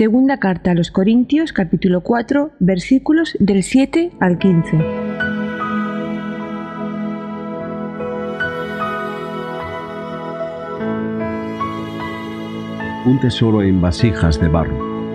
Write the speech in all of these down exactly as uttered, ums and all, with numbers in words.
Segunda carta a los Corintios, capítulo cuatro, versículos del siete al quince. Un tesoro en vasijas de barro.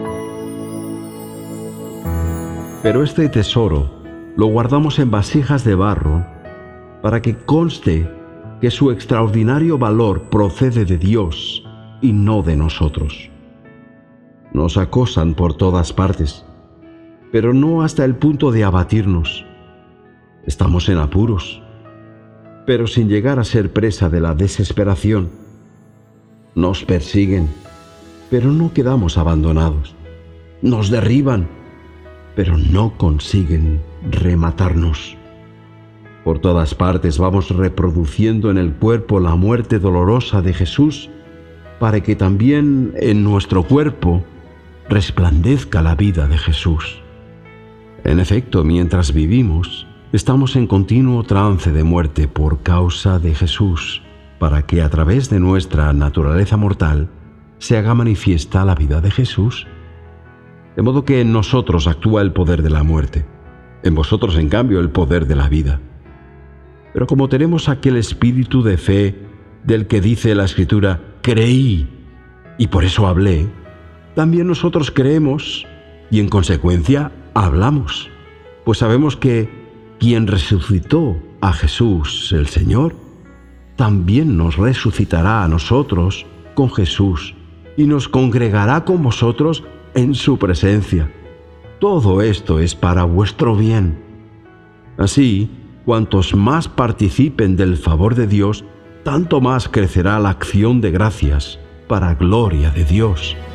Pero este tesoro lo guardamos en vasijas de barro para que conste que su extraordinario valor procede de Dios y no de nosotros. Nos acosan por todas partes, pero no hasta el punto de abatirnos. Estamos en apuros, pero sin llegar a ser presa de la desesperación. Nos persiguen, pero no quedamos abandonados. Nos derriban, pero no consiguen rematarnos. Por todas partes vamos reproduciendo en el cuerpo la muerte dolorosa de Jesús, para que también en nuestro cuerpo resplandezca la vida de Jesús. En efecto, mientras vivimos, estamos en continuo trance de muerte por causa de Jesús, para que a través de nuestra naturaleza mortal se haga manifiesta la vida de Jesús. De modo que en nosotros actúa el poder de la muerte, en vosotros, en cambio, el poder de la vida. Pero como tenemos aquel espíritu de fe del que dice la Escritura, creí y por eso hablé, también nosotros creemos y en consecuencia hablamos, pues sabemos que quien resucitó a Jesús el Señor, también nos resucitará a nosotros con Jesús y nos congregará con vosotros en su presencia. Todo esto es para vuestro bien. Así, cuantos más participen del favor de Dios, tanto más crecerá la acción de gracias para gloria de Dios.